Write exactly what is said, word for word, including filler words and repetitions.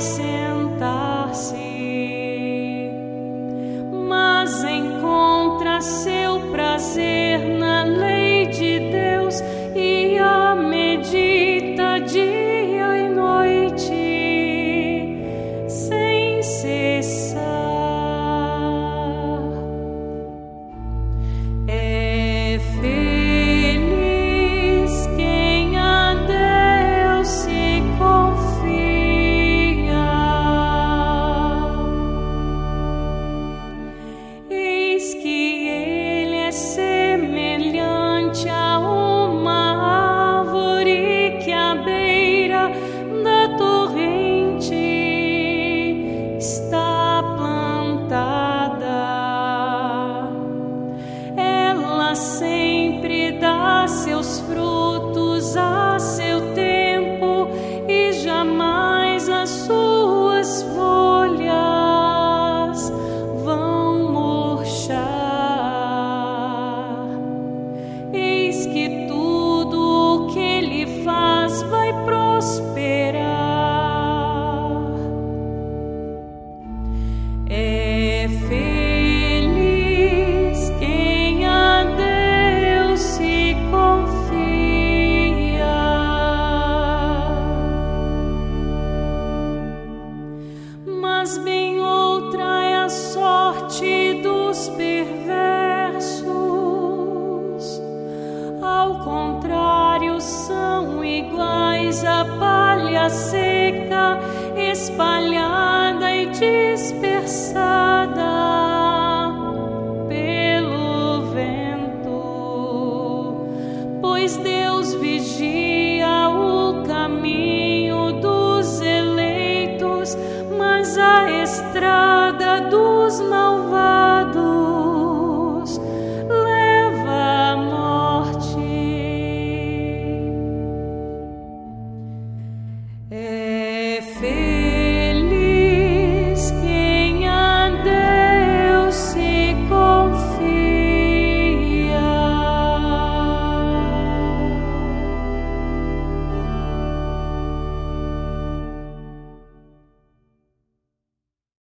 sentar-se, mas encontra seu prazer na lei de Deus e a medita dia e noite sem cessar. É feliz quem a Deus se confia. Eis que Ele é semelhante a uma árvore que à beira da torrente está plantada. Ela sempre dá seus frutos a seu tempo e jamais as suas folhas vão murchar. Eis que tudo o que ele faz vai prosperar. É feliz quem a Deus se confia. Mas bem outra é a sorte dos perversos. Ao contrário, são iguais à palha seca, espalhada e dispersada pelo vento. Pois Deus vigia o caminho dos eleitos, mas a estrada dos malvados